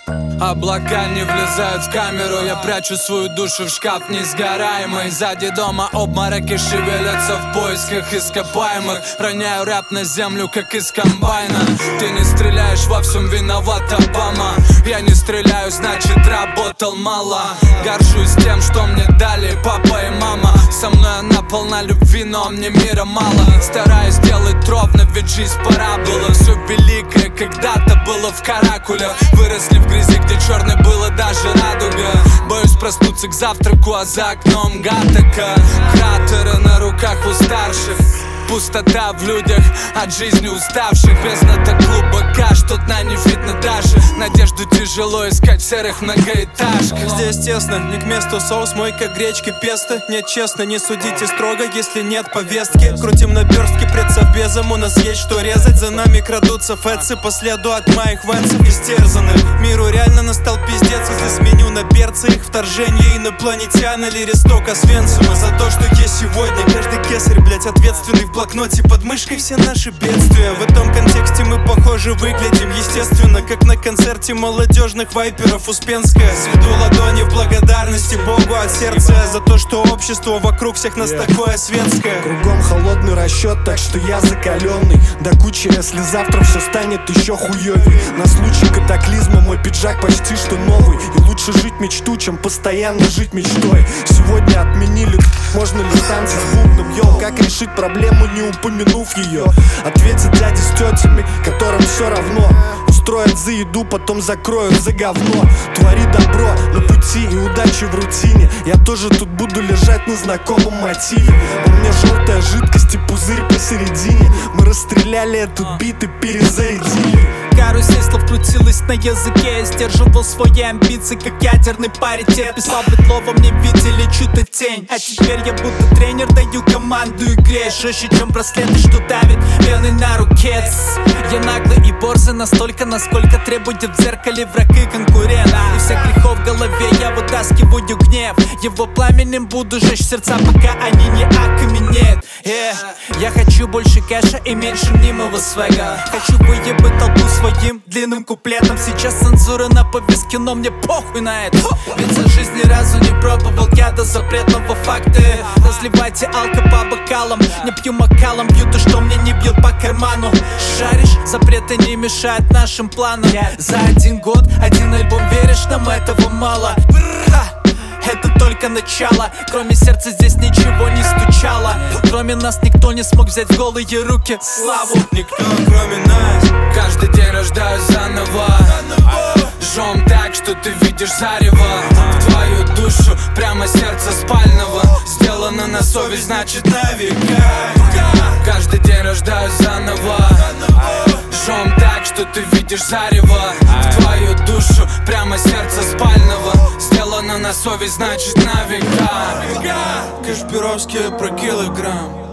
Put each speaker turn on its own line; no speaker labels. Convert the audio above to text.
Облака не влезают в камеру, я прячу свою душу в шкаф несгораемый. Сзади дома обмороки шевелятся в поисках ископаемых. Роняю рэп на землю, как из комбайна. Ты не стреляешь, во всем виноват Обама. Я не стреляю, значит работал мало. Горжусь тем, что мне дали папа и мама. Со мной она полна любви, но мне мира мало. Стараюсь делать ровно, ведь жизнь пора было. Все великое когда-то было в каракулях. Выросли в грязи, где черной было даже радуга. Боюсь проснуться к завтраку, а за окном гатака. Кратеры на руках у старших. Пустота в людях, от жизни уставших. Бездна так глубока, что дна не видно даже. Надежду тяжело искать в серых многоэтажках.
Здесь тесно, не к месту соус мой, как гречки песто. Нет, честно, не судите строго, если нет повестки. Крутим наперстки пред совбезом, у нас есть что резать. За нами крадутся фэтсы по следу от моих венцев истерзанных. Миру реально настал пиздец, если сменю на перцы. Их вторжение инопланетян или листок Освенцима. За то, что есть сегодня, каждый кесарь, блять, ответственный. В блокноте под мышкой все наши бедствия. В этом контексте мы похоже выглядим естественно, как на концерте молодежных вайперов Успенская. Сведу ладони в благодарности Богу от сердца за то, что общество вокруг всех нас такое светское.
Кругом холодный расчет, так что я закаленный. До кучи, если завтра все станет еще хуёвей. На случай катаклизма мой пиджак почти что новый. И лучше жить мечту, чем постоянно жить мечтой. Сегодня отменили, можно ли станции с бубном, йоу. Как решить проблему, не упомянув ее? Ответят дяди с тетями, которым все равно. Устроят за еду, потом закроют за говно. Твори добро на пути и удачи в рутине. Я тоже тут буду лежать на знакомом мотиве. У меня желтая жидкость и пузырь посередине. Мы расстреляли этот бит и перезарядили.
Карусель слов крутилась на языке. Я сдерживал свои амбиции, как ядерный паритет. Писал бетло, во мне видели чью-то тень. А теперь я будто тренер, даю команду игре. Жестче, чем браслеты, что давит вены на руке. Я наглый и борзый настолько, насколько требует в зеркале враг и конкурент. И всех грехов в голове я вытаскиваю гнев. Его пламенем буду жечь сердца, пока они не окаменеют. Я хочу больше кэша и меньше мнимого свега. Хочу выебать толпу своим длинным куплетом. Сейчас цензура на повестке, но мне похуй на это. Ведь за жизнь ни разу не пробовал яда запретного факта. Разливайте алко по бокалам. Не пью макалом, пью то, что мне не бьет по карману. Шаришь, запреты не мешают нашим планам. За один год, один альбом, веришь, нам этого мало. Это только начало. Кроме сердца здесь ничего не стучало. Кроме нас никто не смог взять в голые руки славу.
Никто, кроме нас.
Каждый день рождаюсь заново. Жжем так, что ты видишь зарево. В твою душу, прямо сердце спального. Сделано на совесть, значит на века. Каждый день рождаюсь заново. Жжем так, что ты видишь зарево. В твою душу, прямо сердце спального. Сделано на совесть, значит на века.
Кашпировские про килограмм.